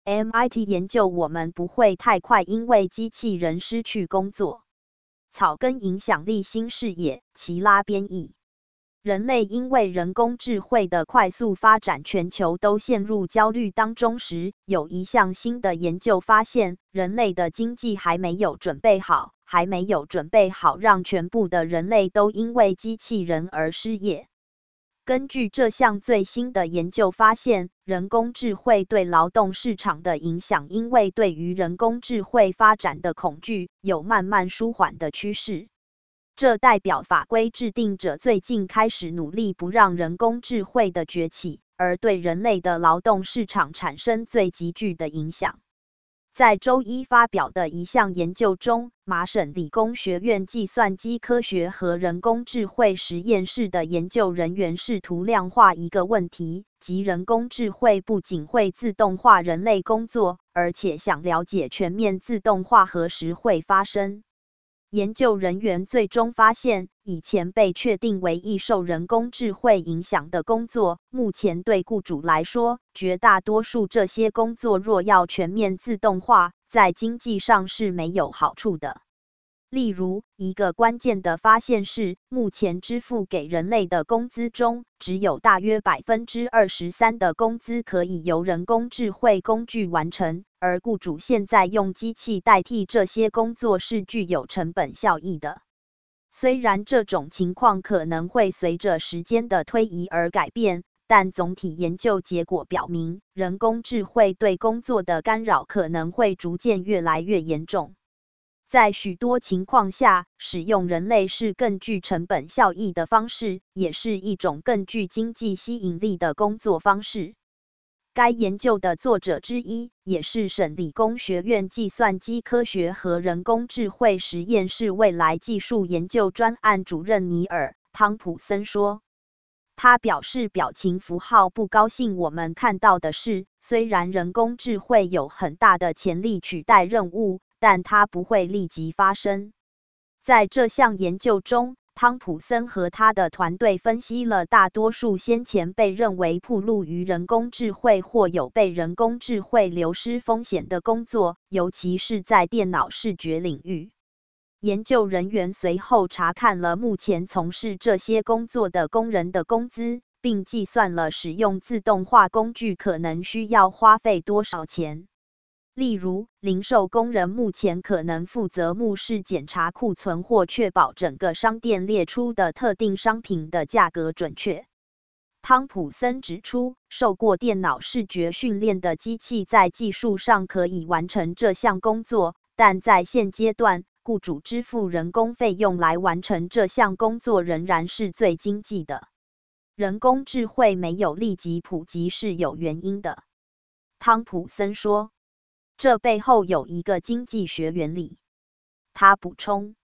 MIT 研究我们不会太快因为机器人失去工作。草根影响力新视野，齐拉编译。人类因为人工智慧的快速发展，全球都陷入焦虑当中时，有一项新的研究发现，人类的经济还没有准备好让全部的人类都因为机器人而失业。根据这项最新的研究发现，人工智慧对劳动市场的影响，因为对于人工智慧发展的恐惧，有慢慢舒缓的趋势。这代表法规制定者最近开始努力不让人工智慧的崛起，而对人类的劳动市场产生最急剧的影响。在周一发表的一项研究中，麻省理工学院计算机科学和人工智慧实验室的研究人员试图量化一个问题，即人工智慧不仅会自动化人类工作，而且想了解全面自动化何时会发生。研究人员最终发现，以前被确定为易受人工智慧影响的工作，目前对雇主来说，绝大多数这些工作若要全面自动化，在经济上是没有好处的。例如，一个关键的发现是，目前支付给人类的工资中，只有大约23%的工资可以由人工智慧工具完成，而雇主现在用机器代替这些工作是具有成本效益的。虽然这种情况可能会随着时间的推移而改变，但总体研究结果表明，人工智慧对工作的干扰可能会逐渐越来越严重。在许多情况下，使用人类是更具成本效益的方式，也是一种更具经济吸引力的工作方式。该研究的作者之一，也是省理工学院计算机科学和人工智慧实验室未来技术研究专案主任尼尔·汤普森说。他表示表情符号不高兴。我们看到的是，虽然人工智慧有很大的潜力取代任务，但它不会立即发生。在这项研究中，汤普森和他的团队分析了大多数先前被认为暴露于人工智慧或有被人工智慧流失风险的工作，尤其是在电脑视觉领域。研究人员随后查看了目前从事这些工作的工人的工资，并计算了使用自动化工具可能需要花费多少钱。例如，零售工人目前可能负责目视检查库存或确保整个商店列出的特定商品的价格准确。汤普森指出，受过电脑视觉训练的机器在技术上可以完成这项工作，但在现阶段，雇主支付人工费用来完成这项工作仍然是最经济的。人工智慧没有立即普及是有原因的，汤普森说。这背后有一个经济学原理。他补充，